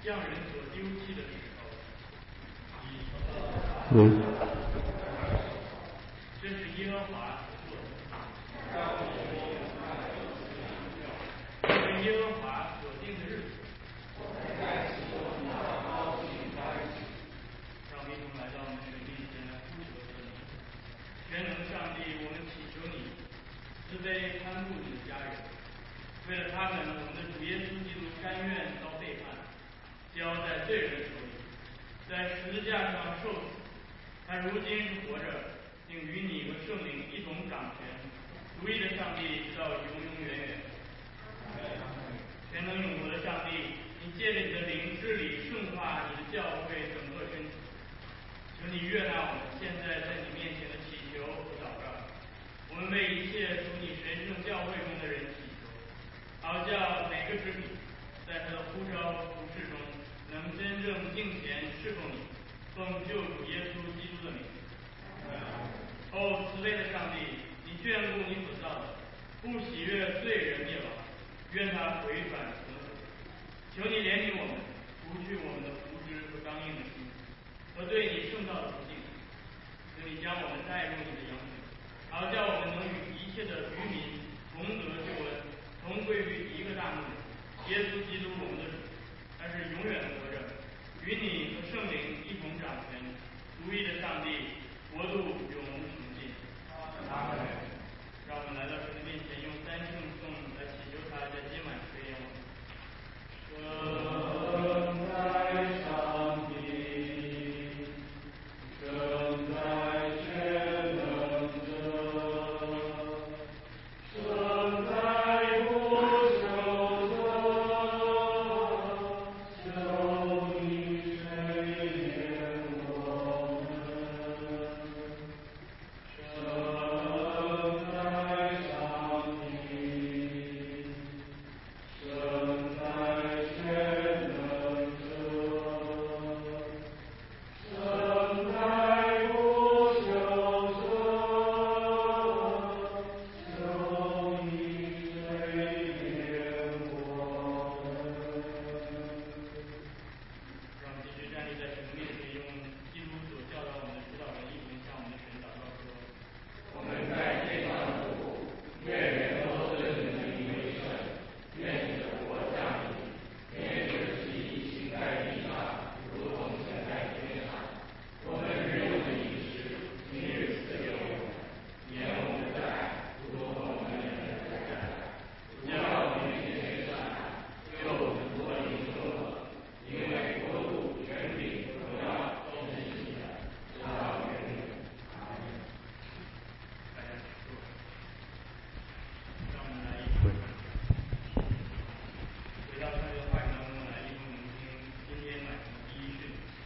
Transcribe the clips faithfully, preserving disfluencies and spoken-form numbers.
匠人所丢弃的石头。 嗯。 这是耶和华所做的，这是耶和华所定的日子。让我们一同来到我们神面前来呼求他的名。全能上帝，我们祈求你慈悲看顾你的家人，为了他们，我们的主耶稣基督甘愿遭背叛，交在罪人手里，在十字架上受死。他如今是活着，并与你和圣灵一同掌权，独一的上帝直到永永远远。全能永活的上帝，你借着你的灵治理圣化你的教会整个身体，求你悦纳我们现在在你面前的祈求和祷告。我们为一切属你神圣教会中的人祈求，好叫每个肢体在他的呼召服事中能真正敬虔侍奉你，奉救主耶稣基督的名。哦，慈悲的上帝，你眷顾你所造的，不喜悦罪人灭亡，愿他回转从死。求你怜悯我们，除去我们的无知和刚硬的心，和对你圣道的不敬。求你将我们带入你的养子，好叫我们能与一切的渔民同得救恩，同归于一个大牧人耶稣基督我们的主。他是永远活着，与你和圣灵一同掌权，独一的上帝，国度永无穷尽。阿门。让我们来到神的面前，用三圣颂来祈求他在今晚垂怜我们。圣在上帝，圣在全能者，圣在不朽者，求你垂怜我们。圣在上帝，圣在全能者，圣在不朽者，求你垂怜我们。让我们继续站立在神的面前，用基督所教导我们的指导人一同向我们的神祷告说：我们在天上的父，愿人都尊你的名为圣，愿你的国降临，愿你的旨意行在地上，如同行在天上。我们日用的饮食，今日赐给我们，免我们的债，如同我们免了的债。不叫我们遇见试探，救我们脱离凶恶。因为国度、权柄、荣耀都是你的，直到永远。阿门。大家请坐。让我们来一同回到上帝的话语当中来，一同聆听今天晚上的第一训。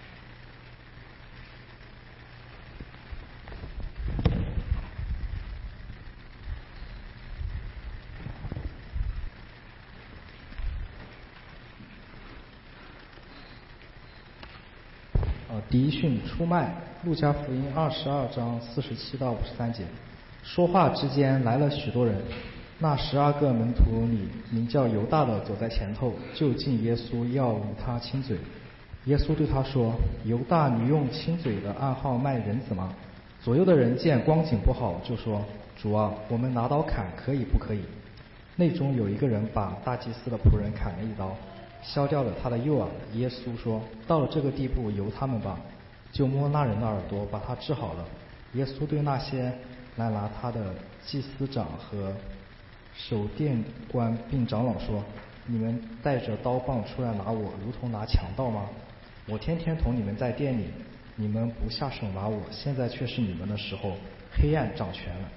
呃，第一训出卖，路加福音二十二章四十七到五十三节。说话之间来了许多人，那十二个门徒里名叫犹大的走在前头，就近耶稣要与他亲嘴。耶稣对他说：犹大，你用亲嘴的暗号卖人子吗？左右的人见光景不好，就说：主啊，我们拿刀砍可以不可以？内中有一个人把大祭司的仆人砍了一刀，削掉了他的右耳。耶稣说：到了这个地步，由他们吧。就摸那人的耳朵，把他治好了。耶稣对那些来拿他的祭司长和守殿官并长老说：你们带着刀棒出来拿我，如同拿强盗吗？我天天同你们在店里，你们不下手拿我，现在却是你们的时候，黑暗掌权了。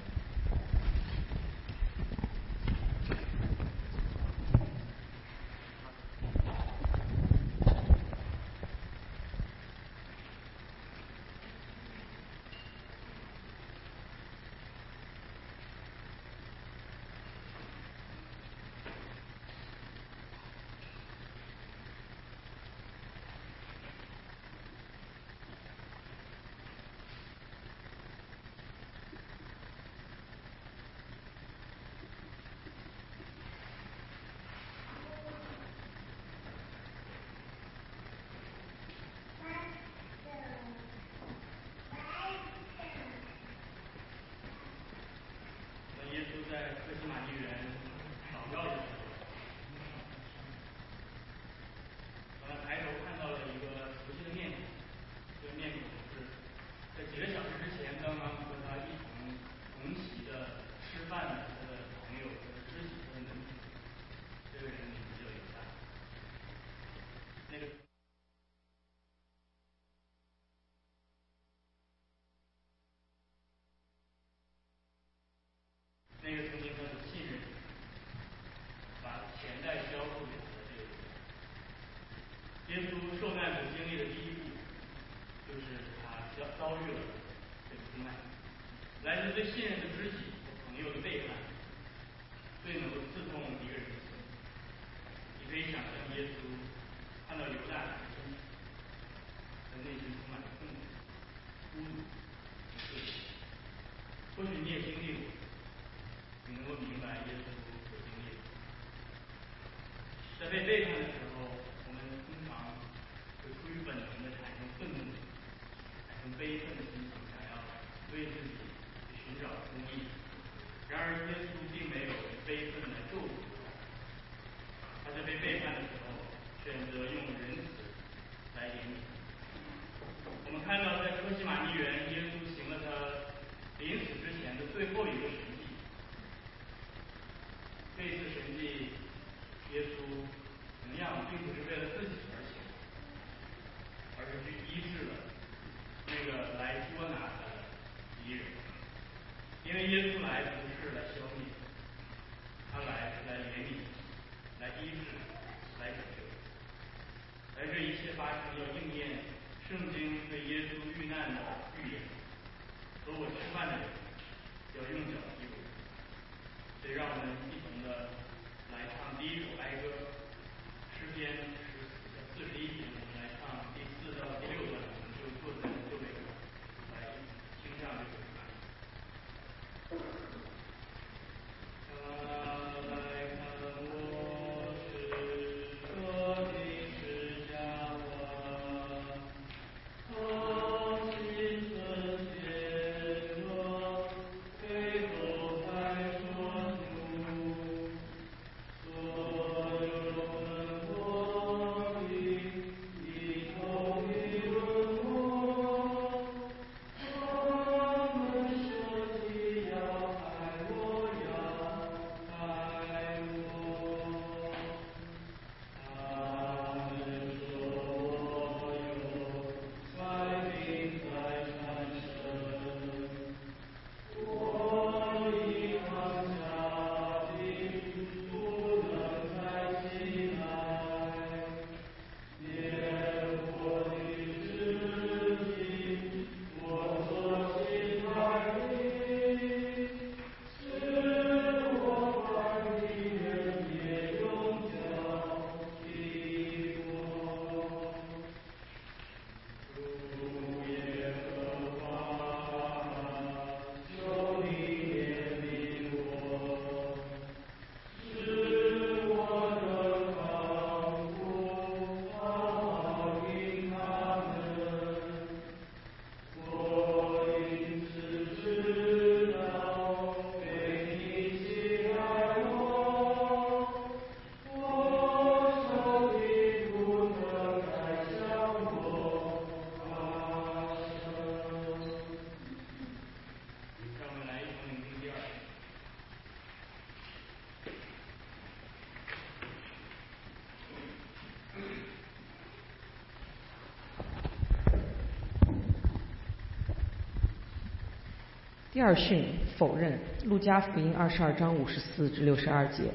个那个曾经他的信任，把钱袋交付给他的这个人。耶稣受难所经历的第一步，就是他遭遭遇了被出卖，来自最信任的知己和朋友的背叛，最能够刺痛一个人的心。你可以想象耶稣看到犹大的身体，他内心充满了痛苦、孤独和罪恶。或许你也经历过，你能够明白耶稣所经历的。在被背叛的时候，我们通常会出于本能的产生愤怒、产生悲愤的心情，想要为自己去寻找公义。然而，耶稣并没有悲愤的咒诅他，他在被背叛的时候选择用仁慈来怜悯。我们看到，在客西马尼园，耶稣行了他临死之前的最后一个神迹。这次神迹，耶稣同样并不是为了自己而行，而是去医治了那个来捉拿他的敌人。因为耶稣来不是来消灭，他来是来怜悯、来医治、来拯救。而这一切发生要应验圣经对耶稣遇难的预言：和我吃饭的人要用脚踢我。所以让我们一同的来唱第一首哀歌，诗篇四十一篇，我们来唱第四到第六段，我们就坐在座位上来听唱这首诗。 第二训否认，路加福音二十二章五十四至六十二节。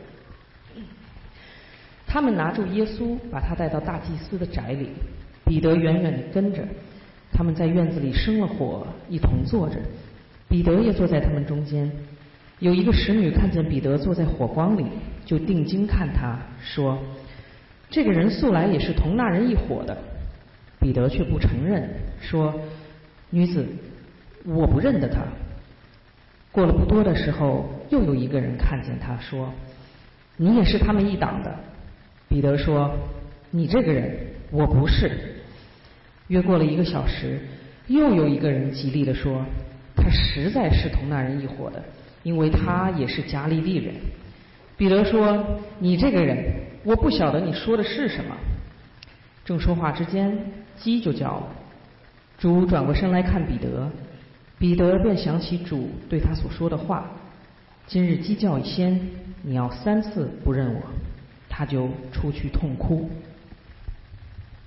他们拿住耶稣，把他带到大祭司的宅里，彼得远远地跟着。他们在院子里生了火，一同坐着，彼得也坐在他们中间。有一个使女看见彼得坐在火光里，就定睛看他，说：这个人素来也是同那人一伙的。彼得却不承认，说：女子，我不认得他。过了不多的时候，又有一个人看见他，说：你也是他们一党的。彼得说：你这个人，我不是。约过了一个小时，又有一个人极力地说：他实在是同那人一伙的，因为他也是加利利人。彼得说：你这个人，我不晓得你说的是什么。正说话之间，鸡就叫了。主转过身来看彼得，彼得便想起主对他所说的话：今日鸡叫一先，你要三次不认我。他就出去痛哭。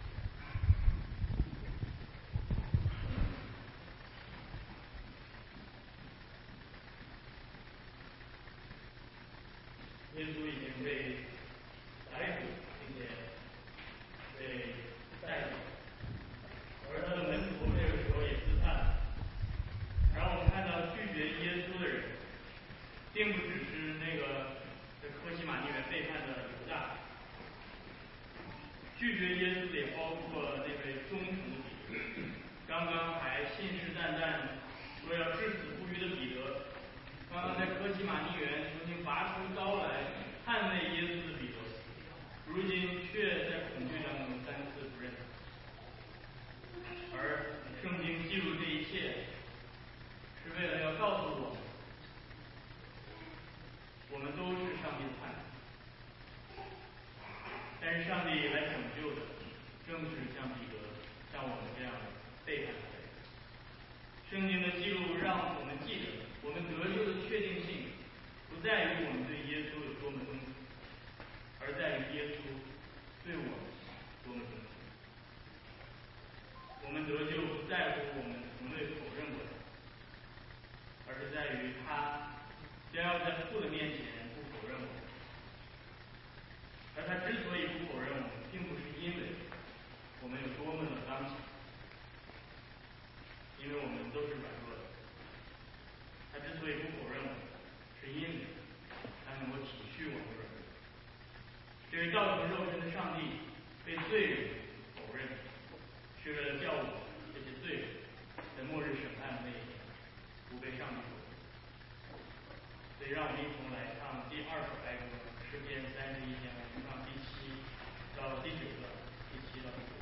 思也包括那位忠诚的彼得。刚刚还信誓旦旦说要至死不渝的彼得，刚刚在科西玛尼园曾经拔出刀来捍卫耶稣的彼得，如今却在恐惧当中三次不认。而圣经记录这一切，是为了要告诉我们，我们都是上帝的叛徒，但是上帝来拯救的，正是像彼得、像我们这样的背叛的人。圣经的记录让我们记得，我们得救的确定性不在于我们对耶稣有多么忠诚，而在于耶稣对我们多么忠诚。我们得救不在乎我们同类否认过他，而是在于他将要在父的面前不否认我们。而他之所以不否认我们，并不是因为我们有多么的刚强，因为我们都是软弱的。他之所以不否认我们，是因为他能够体恤我们软弱。这位道成肉身的上帝被罪人否认，是为了叫我们这些罪人在末日审判的那一天不被上帝否认。所以让我们一同来唱第二首哀歌，诗篇三十一篇，我们唱第七到第九段，第七到第九段。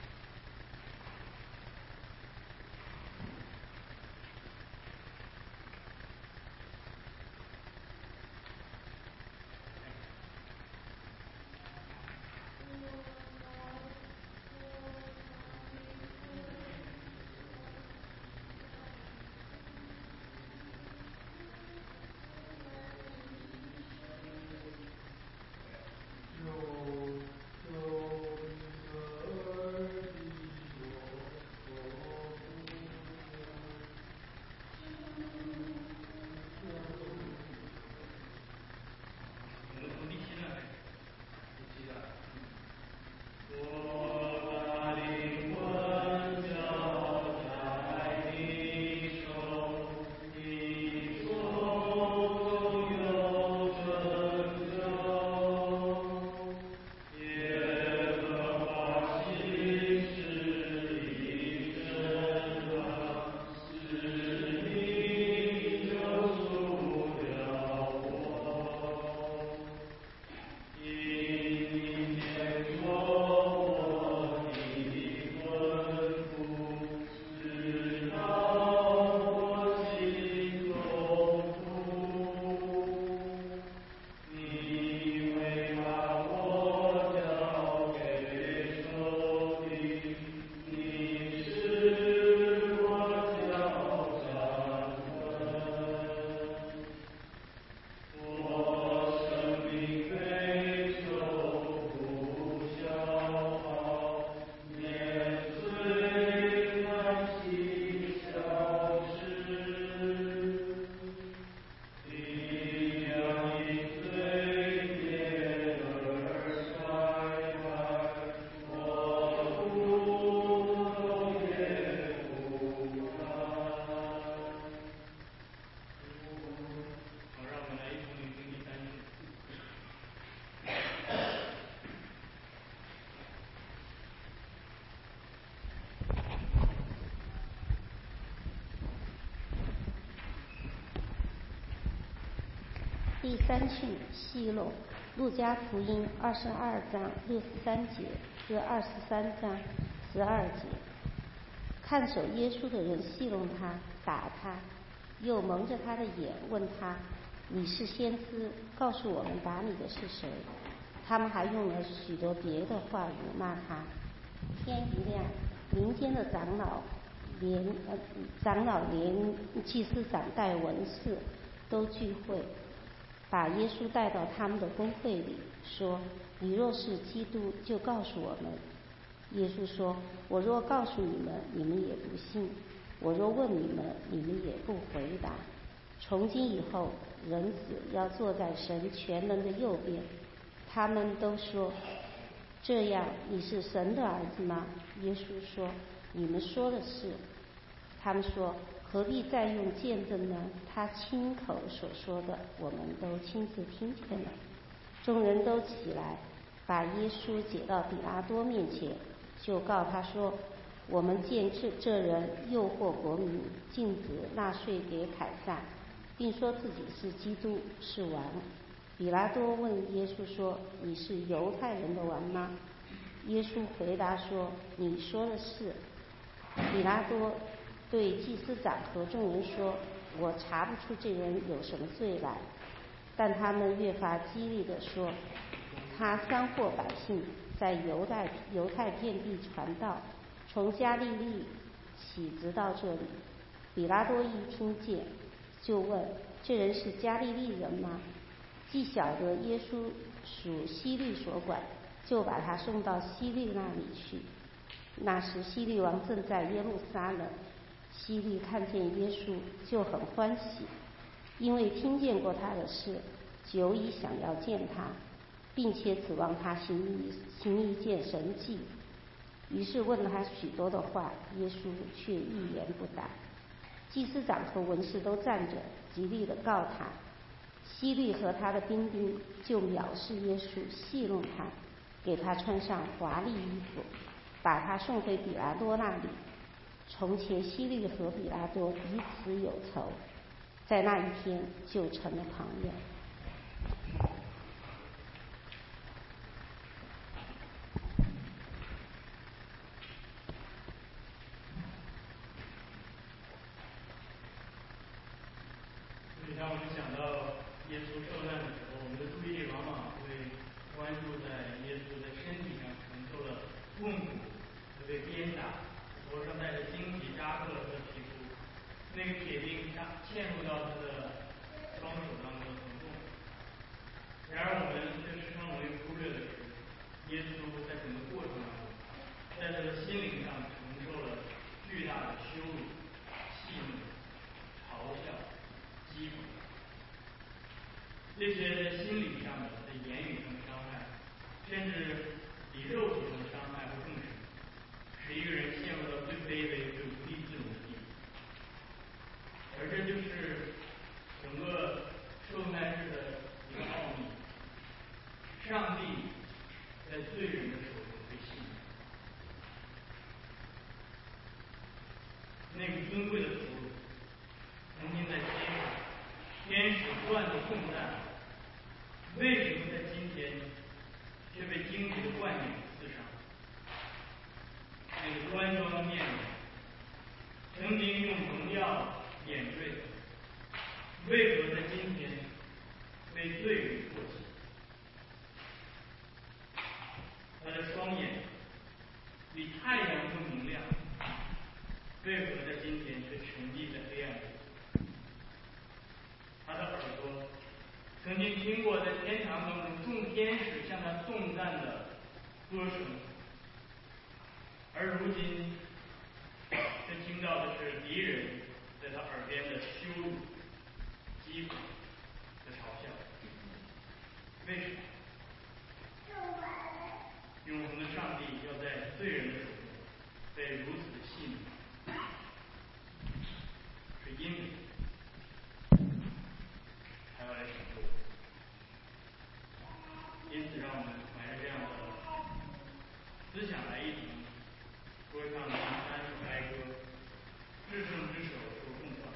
第三训细录，路加福音二十二章六十三节至二十三章十二节。看守耶稣的人戏弄他，打他，又蒙着他的眼问他：“你是先知，告诉我们打你的是谁？”他们还用了许多别的话辱骂他。天一亮，民间的长老连呃长老连祭司长带文士都聚会，把耶稣带到他们的公会里，说：“你若是基督，就告诉我们。”耶稣说：“我若告诉你们，你们也不信；我若问你们，你们也不回答。从今以后，人子要坐在神全能的右边。”他们都说：“这样，你是神的儿子吗？”耶稣说：“你们说的是。”他们说：“何必再用见证呢？他亲口所说的，我们都亲自听见了。”众人都起来，把耶稣解到比拉多面前， 就告他说：我们见这这人诱惑国民，禁止纳税给凯撒，并说自己是基督，是王。比拉多问耶稣说：你是犹太人的王吗？耶稣回答说：你说的是。比拉多对祭司长和众人说：我查不出这人有什么罪来。但他们越发激励地说：他煽惑百姓，在犹太犹太遍地传道，从加利利起直到这里。比拉多一听见，就问：这人是加利利人吗？既晓得耶稣属希律所管，就把他送到希律那里去。那时希律王正在耶路撒冷，希律看见耶稣就很欢喜，因为听见过他的事，久已想要见他，并且指望他行一行一件神迹。于是问了他许多的话，耶稣却一言不答。祭司长和文士都站着，极力地告他。希律和他的兵丁就藐视耶稣，戏弄他，给他穿上华丽衣服，把他送回比拉多那里。从前希律和比拉多彼此有仇，在那一天就成了朋友。 所以当我们想到耶稣受难的时候，我们的注意力往往会关注在耶稣的身体上承受了痛苦，被鞭打，头上戴着荆棘扎破了他的皮肤，那个铁钉插嵌入到他的双手当中的疼痛。然而我们却时常容易忽略的是，耶稣在整个过程当中，在他的心灵上承受了巨大的羞辱、戏弄、嘲笑、讥讽。这些在心理上的、在言语上的伤害，甚至比肉体上的伤害会更深，使一个人陷入到最卑微、最无地自容的地步。而这就是整个受难日的一个奥秘：上帝在罪人的手中被戏弄。那个尊贵的俘虏，曾经在街上，天使不断的颂赞，为什么在今天却被荆棘的冠冕刺伤？那个端庄的面容，曾经用荣耀点缀，为何在今天被罪人唾弃？他的双眼比太阳更明亮，为何在今天却沉溺在黑暗里？他的耳朵曾经听过在天堂当中众天使向他颂赞的歌声，而如今却听到的是敌人在他耳边的羞辱、讥讽和嘲笑。为什么？永恒的上帝要在罪人的手中被如此的戏弄，是因为他要来拯救我。因此，让我们怀着这样的思想来一同说唱第三首哀歌《至圣之手受重创》。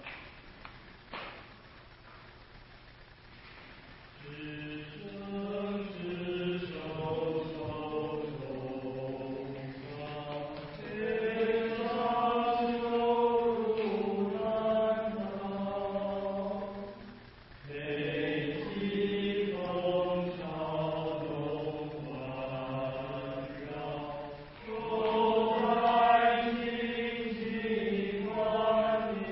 至圣之手受重创，悲伤羞辱难当，悲泣风潮中环绕，众百姓齐欢迎。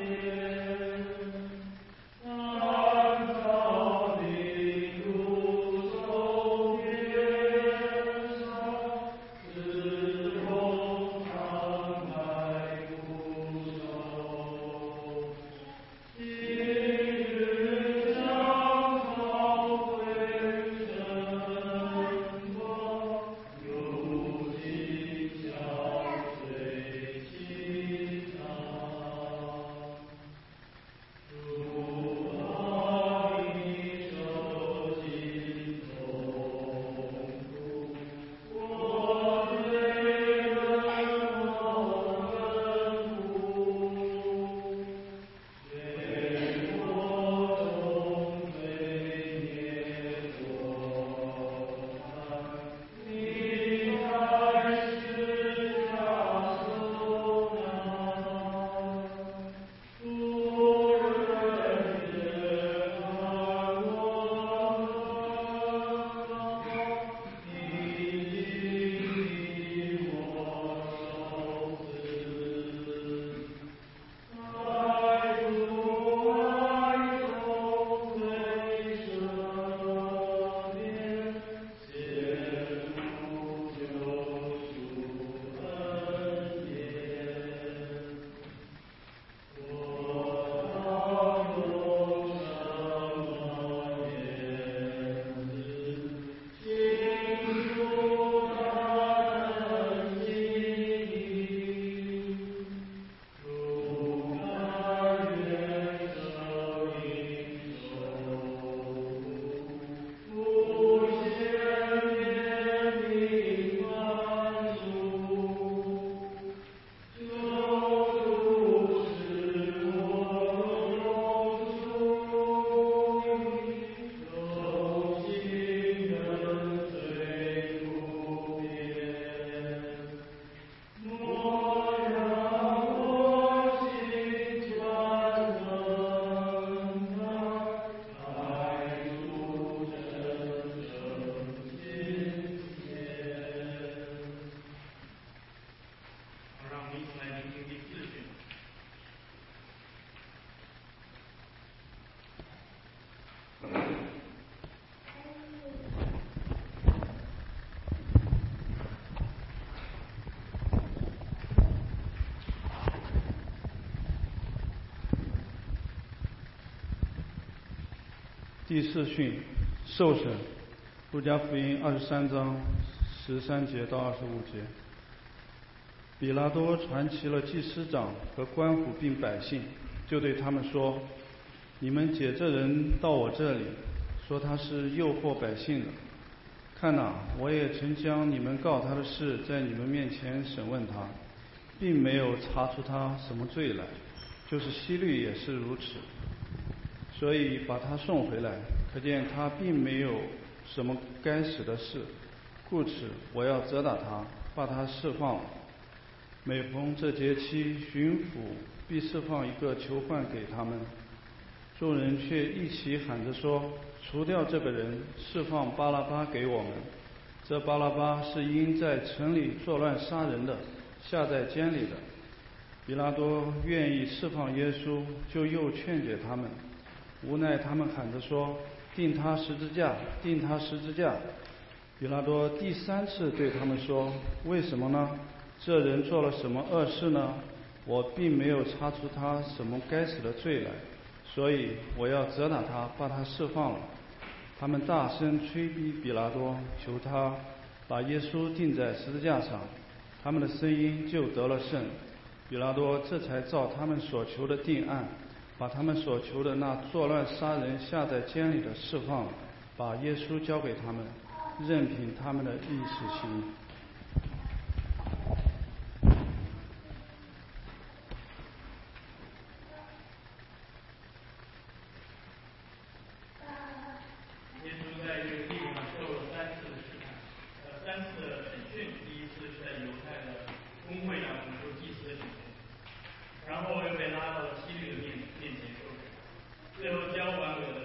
第四训，受审。路加福音二十三章十三节到二十五节。比拉多传齐了祭司长和官府并百姓，就对他们说：你们解这人到我这里，说他是诱惑百姓的。看哪，我也曾将你们告他的事在你们面前审问他，并没有查出他什么罪来，就是希律也是如此。所以把他送回来，可见他并没有什么该死的事，故此我要责打他，把他释放了。每逢这节期，巡抚必释放一个囚犯给他们，众人却一起喊着说：除掉这个人，释放巴拉巴给我们。这巴拉巴是因在城里作乱杀人的，下在监里的。比拉多愿意释放耶稣，就又劝解他们，无奈他们喊着说：钉他十字架，钉他十字架。比拉多第三次对他们说：为什么呢？这人做了什么恶事呢？我并没有查出他什么该死的罪来，所以我要责打他，把他释放了。他们大声催逼比拉多，求他把耶稣钉在十字架上，他们的声音就得了胜。比拉多这才照他们所求的定案，把他们所求的那作乱杀人下在监里的释放了，把耶稣交给他们，任凭他们的意思行。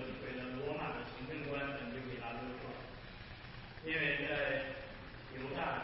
因为在犹大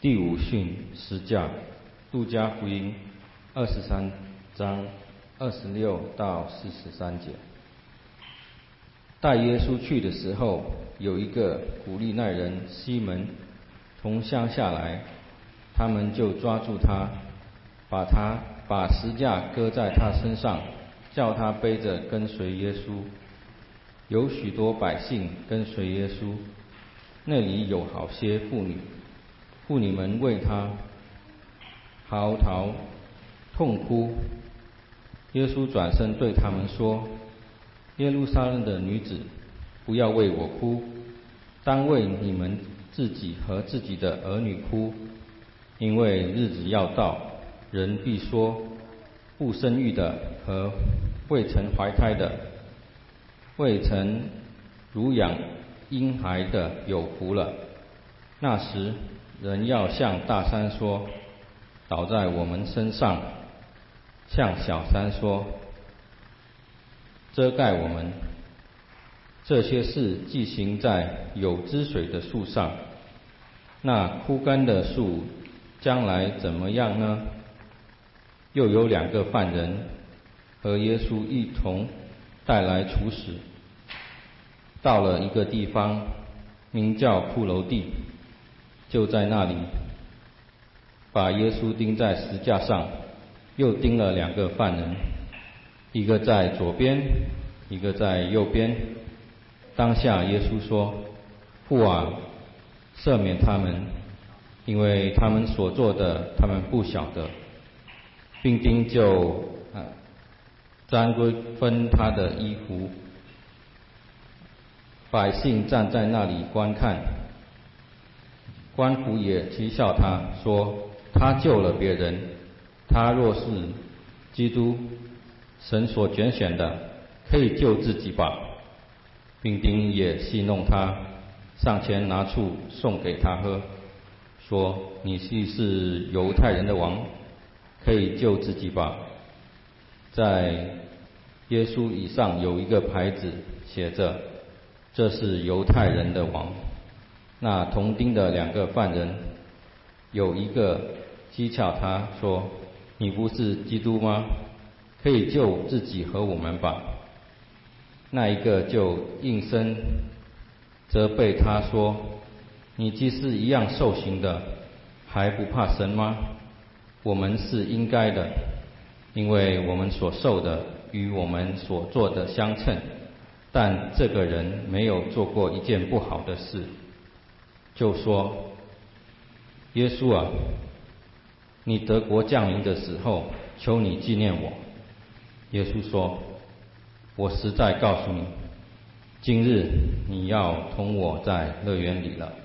第五训十架，路加福音二十三章二十六到四十三节。带耶稣去的时候，有一个古利奈人西门从乡下来，他们就抓住他，把他把十架搁在他身上，叫他背着跟随耶稣。有许多百姓跟随耶稣，那里有好些妇女，妇女们为他嚎啕痛哭。耶稣转身对他们说：耶路撒冷的女子，不要为我哭，当为你们自己和自己的儿女哭，因为日子要到，人必说，不生育的和未曾怀胎的，未曾乳养婴孩的有福了。那时，人要向大山说，倒在我们身上，向小山说，遮盖我们。这些事既行在有汁水的树上，那枯干的树将来怎么样呢？又有两个犯人和耶稣一同带来处死，到了一个地方，名叫骷髅地，就在那里把耶稣钉在石架上，又钉了两个犯人，一个在左边，一个在右边。当下耶稣说：父啊，赦免他们，因为他们所做的他们不晓得。兵丁就啊沾归分他的衣服。百姓站在那里观看，官府也讥笑他，说他救了别人，他若是基督，神所拣选的，可以救自己吧。兵丁也戏弄他，上前拿醋送给他喝，说你既是犹太人的王，可以救自己吧。在耶稣以上有一个牌子，写着这是犹太人的王。那同钉的两个犯人，有一个讥诮他说，你不是基督吗？可以救自己和我们吧。那一个就应声责备他说，你既是一样受刑的，还不怕神吗？我们是应该的，因为我们所受的与我们所做的相称，但这个人没有做过一件不好的事。就说，耶稣啊，你得国降临的时候，求你纪念我。耶稣说，我实在告诉你，今日你要同我在乐园里了。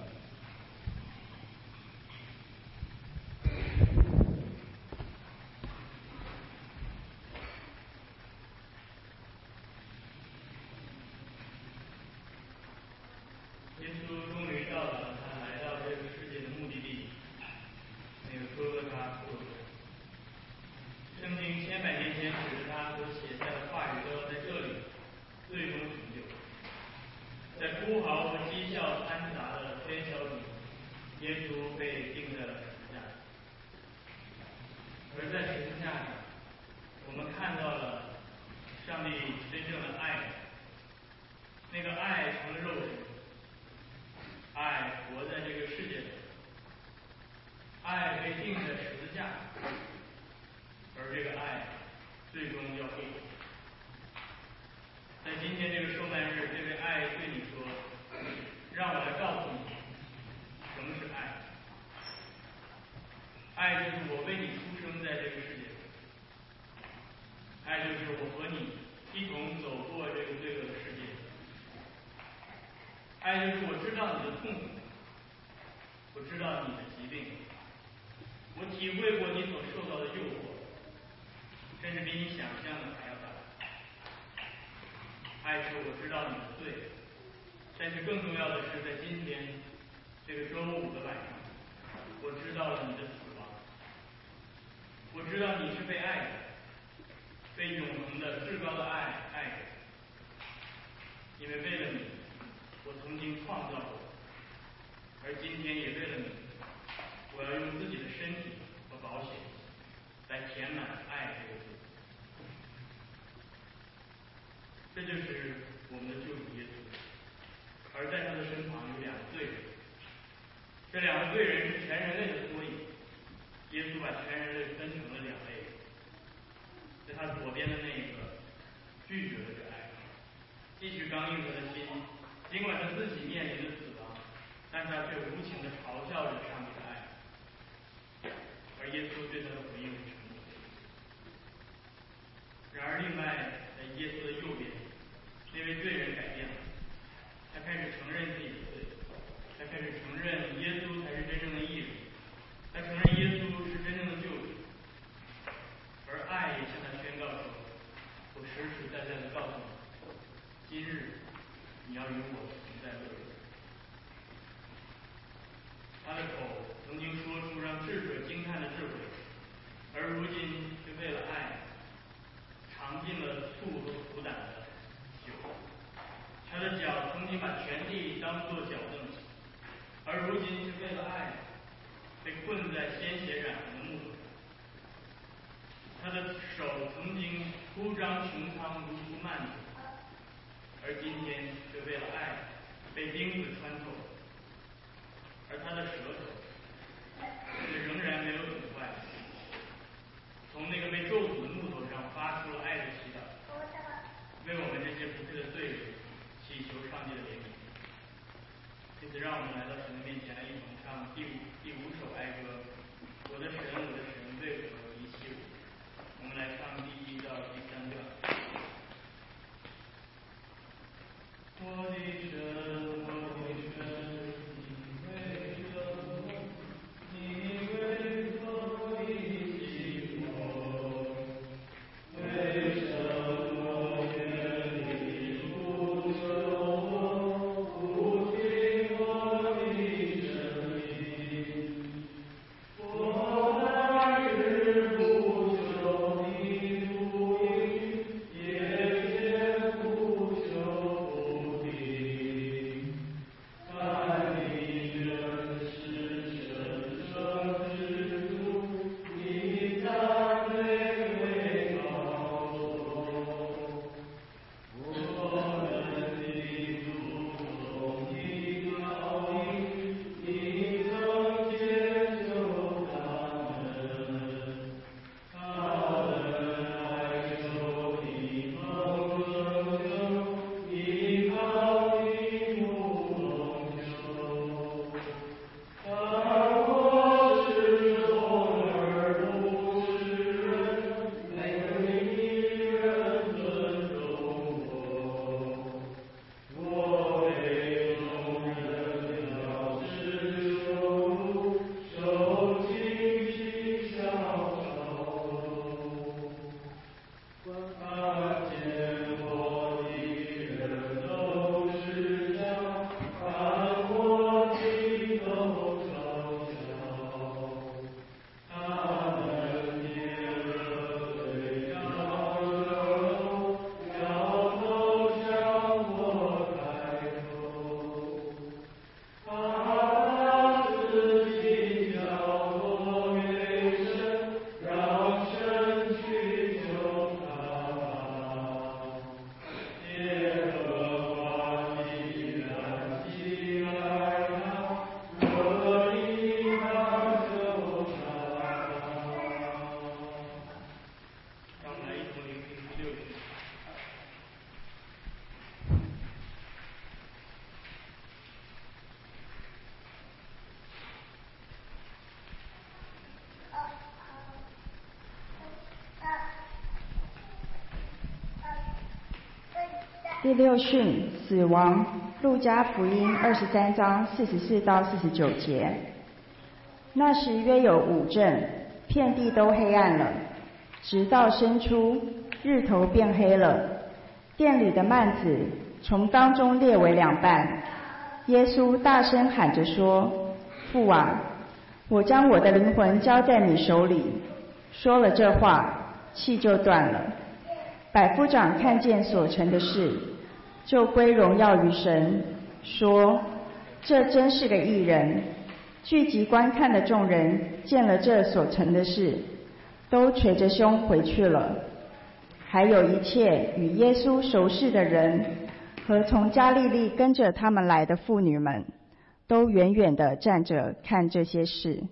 耶稣终于到了他来到这个世界的目的地，那个哥哥他父子。圣经千百年前指着他所写下的话语都要在这里最终成就。在哭嚎和讥笑掺杂的喧嚣里，耶稣被钉在了十字架。而在十字架上，我们看到了上帝真正的爱，那个爱成了肉身，爱活在这个世界上，爱被钉在十字架上，而这个爱最终要复活。在今天这个受难日，这位爱对你说，让我来告诉你什么是爱。爱就是我为你出生在这个世界上，爱就是我和你一同走过这个罪恶的世界，爱就是我知道你的痛苦，我知道你的疾病，我体会过你所受到的诱惑，甚至比你想象的还要大。爱是我知道你的罪，但是更重要的是，在今天这个周五的晚上，我知道了你的死亡，我知道你是被爱的，被永恒的至高的爱爱着，因为为了你，我曾经创造过，而今天也为了你，我要硬他的心，尽管他自己面临着死亡，但他却无情地嘲笑着上帝的爱。而耶稣对他的回应是沉默的。然而，另外在耶稣的右边，那位罪人改变了，他开始承认自己的罪，他开始承认耶稣才是真正的义人，他承认耶稣是真正的救主。而爱也向他宣告说：“我实实在在的告诉你，今日你要与我同在乐园。”他的口曾经说出让智者惊叹的智慧，而如今却为了爱尝尽了醋和苦胆的酒。他的脚曾经把全地当作脚凳，而如今却为了爱被困在鲜血染红的木头上。他的手曾经铺张穹苍如铺幔子，而今天却为了爱被钉子穿透。而他的舌头却仍然没有损坏，从那个被咒诅的木头上发出了爱的祈祷，为我们这些不配的罪人祈求上帝的怜悯。因此，让我们来到神的面前，来一同唱第五第五首哀歌：我的神，我的神，为何离弃我？我们来唱第一到第三段。我的神，我的神，你为什么？你为何离弃我？为什么愿你不救我，不听我的声音？我来日不求你不应，夜间不求不听。但你仍是神圣之主，你赞美为高我。我们的主从你高音，你曾解救他们。他们哀求你蒙拯救，你靠你不蒙羞。但我是宠儿不是人，每一人尊重我。我被众人藐视羞辱，受尽心相嘲弄。看见我的人都是笑，看我的都嘲笑。他们捏了嘴摇着头，摇头向我开口。他自己叫我为神，让神去救他吧。耶和华既然喜爱他，我以他救他。让我们来一同聆听第六句。 第六训死亡，路加福音二十三章四十四到四十九节。那时约有午正，遍地都黑暗了，直到申初，日头变黑了。殿里的幔子从当中裂为两半。耶稣大声喊着说：“父啊，我将我的灵魂交在你手里。”说了这话，气就断了。百夫长看见所成的事，就归荣耀于神，说：“这真是个义人。”聚集观看的众人见了这所成的事，都捶着胸回去了。还有一切与耶稣熟识的人和从加利利跟着他们来的妇女们，都远远地站着看这些事。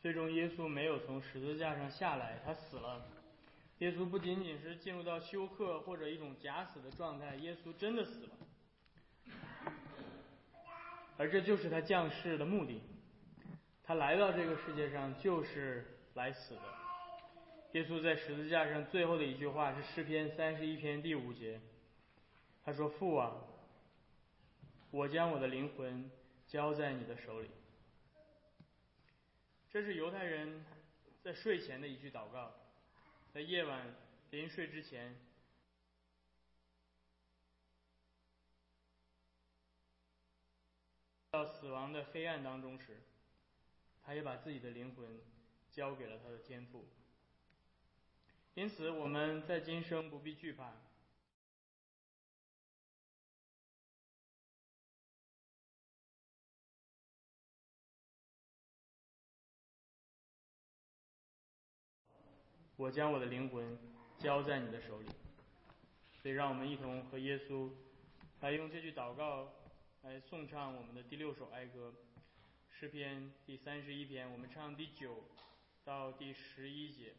最终耶稣没有从十字架上下来，他死了。耶稣不仅仅是进入到休克或者一种假死的状态，耶稣真的死了。而这就是他降世的目的，他来到这个世界上就是来死的。耶稣在十字架上最后的一句话是诗篇三十一篇第五节，他说：父啊，我将我的灵魂交在你的手里。这是犹太人在睡前的一句祷告，在夜晚临睡之前，到死亡的黑暗当中时，他也把自己的灵魂交给了他的天父。因此我们在今生不必惧怕，我将我的灵魂交在你的手里。所以让我们一同和耶稣来用这句祷告来颂唱我们的第六首哀歌，诗篇第三十一篇，我们唱第九到第十一节。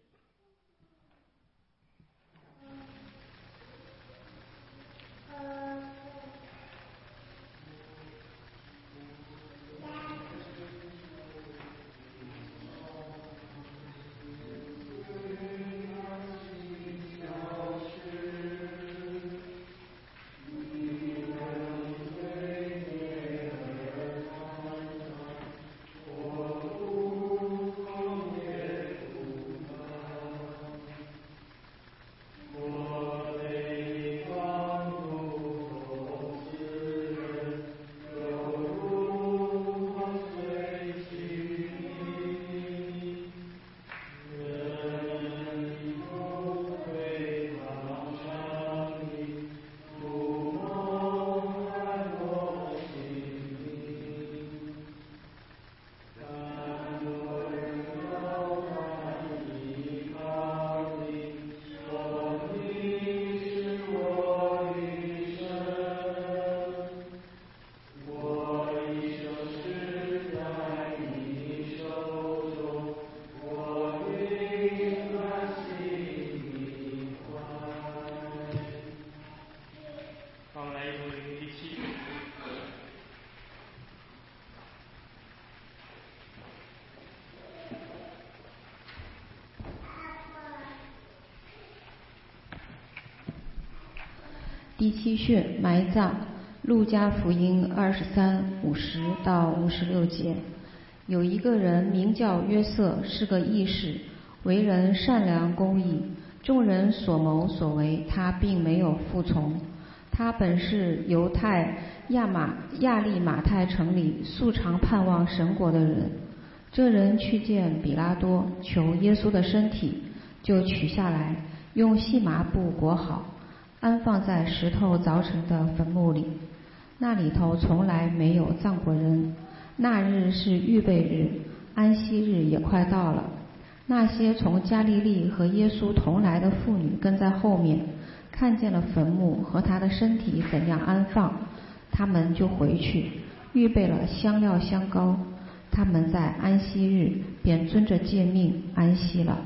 第七训埋葬，路加福音二十三五十到五十六节。有一个人名叫约瑟，是个义士，为人善良公义，众人所谋所为，他并没有服从。他本是犹太亚马亚利马太城里素常盼望神国的人。这人去见比拉多，求耶稣的身体，就取下来，用细麻布裹好，安放在石头凿成的坟墓里。那里头从来没有葬过人。那日是预备日，安息日也快到了。那些从加利利和耶稣同来的妇女跟在后面，看见了坟墓和他的身体怎样安放，他们就回去，预备了香料香膏。他们在安息日便遵着诫命安息了。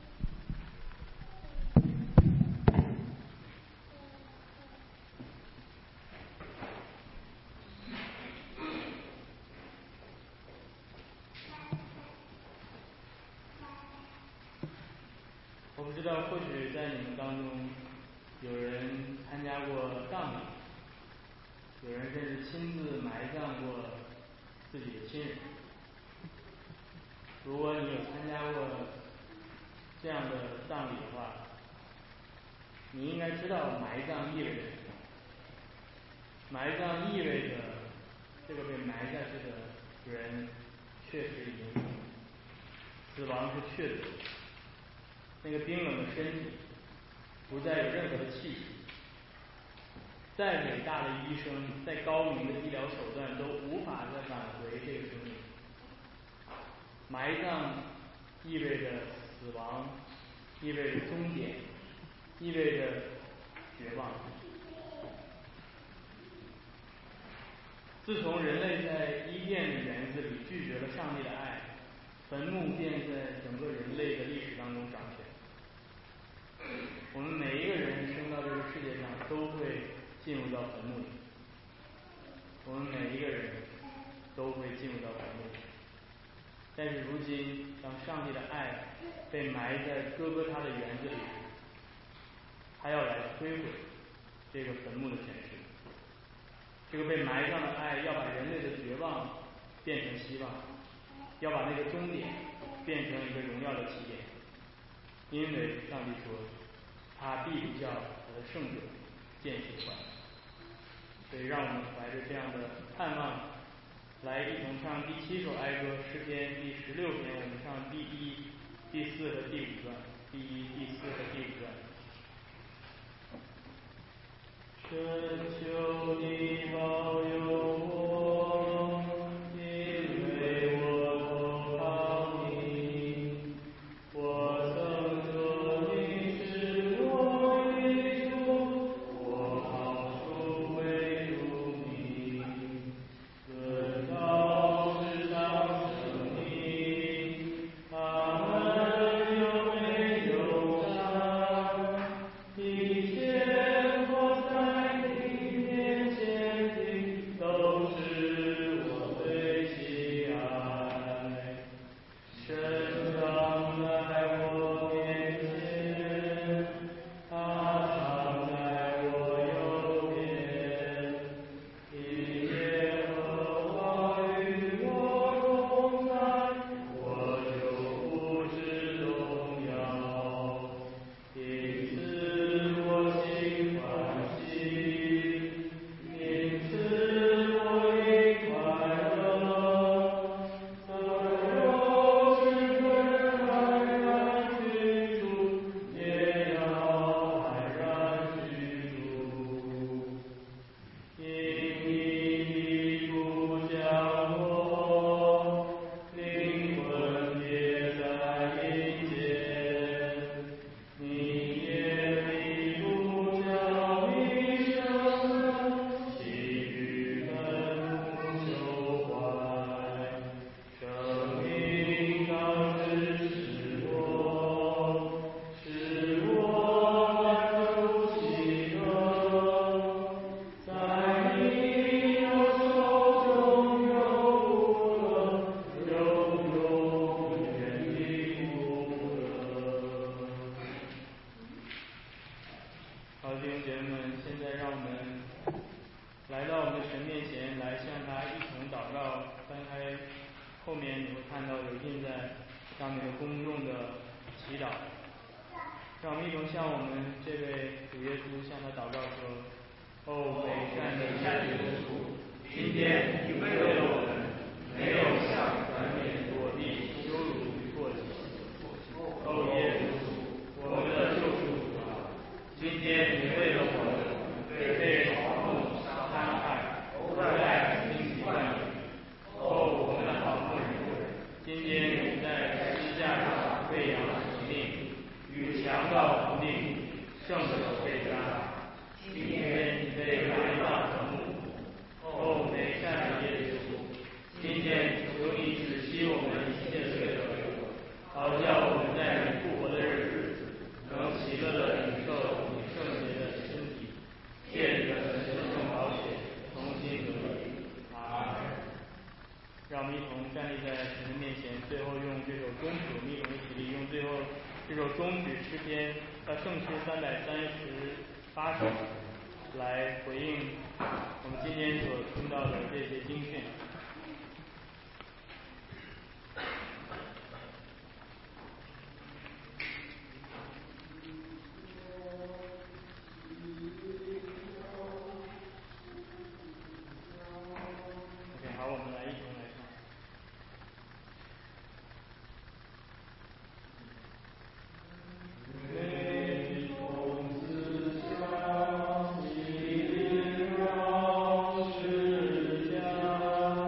我不知道，或许在你们当中有人参加过葬礼，有人甚至亲自埋葬过自己的亲人。如果你有参加过这样的葬礼的话，你应该知道埋葬意味着什么。埋葬意味着这个被埋下去的人确实已经死亡是确凿，那个冰冷的身体不再有任何的气息。再伟大的医生，再高明的医疗手段都无法再挽回这个生命。埋葬意味着死亡，意味着终点，意味着绝望。自从人类在伊甸的园子里拒绝了上帝的爱， 坟墓便在整个人类的历史当中掌权。我们每一个人生到这个世界上都会进入到坟墓里，我们每一个人都会进入到坟墓里。但是如今，当上帝的爱被埋在哥哥他的园子里，他要来摧毁这个坟墓的权势。这个被埋葬的爱要把人类的绝望变成希望，要把那个终点变成一个荣耀的起点。因为上帝说，他必不叫他的圣者见血患。所以让我们怀着这样的盼望，来一同唱第七首哀歌诗篇第十六篇，我们唱第一、第四和第五段，第一、第四和第五段。深求你保佑我，因为我投靠你。我曾说你是我的主，我好属归属你。论到世上生命，他们有没有伤？一切活在你面前的，都是我最喜爱。神常在我面前，他常在我右边。因耶和华与我同在，我就不知动摇。因此我心欢喜，因此我亦快乐。所有世人安然居住，也要安然居住。因你不将我灵魂别在阴间，你也必不将你生其余坟墓朽坏。生命当知是我，是我满足喜乐。在你右手中有福乐，永永远的福乐。好，弟兄姐妹们，现在让我们来到我们的神面前，来向他一同祷告。翻开后面你会看到有印在上面的公众的祈祷。让我们一同向我们这位主耶稣向他祷告说：哦，美善的耶稣，今天你为了我们，没有向转脸躲避羞辱与唾弃。哦，耶稣，我们的救赎主啊，今天你为了我们，对被嘲弄、伤害、殴打、荆棘万里。哦，我们的好牧人，今天你在十字架上喂养生命，与强盗同定，圣手被杀。今天你被埋葬坟墓。哦，美善的耶稣，今天求你止息我们一切罪恶，好叫我们在你复活的日子，能喜乐地领受你圣洁的身体，借你的神圣宝血重新得力。阿门。让我们一同站立在神的面前，最后用这首终曲，我们一同一起利用最后这首终曲诗篇，呃，圣诗三百三十八首，来回应我们今天所听到的这些经训。OK， 好，我们来一同来唱。悲痛自相，喜乐世家。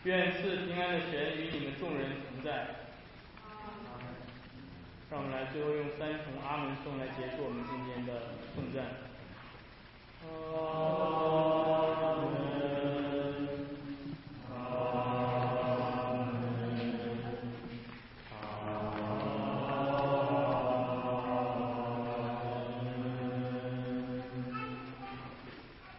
愿赐平安的神与你们众人同在。让我们来最后用三重阿门颂来结束我们今天的颂赞。啊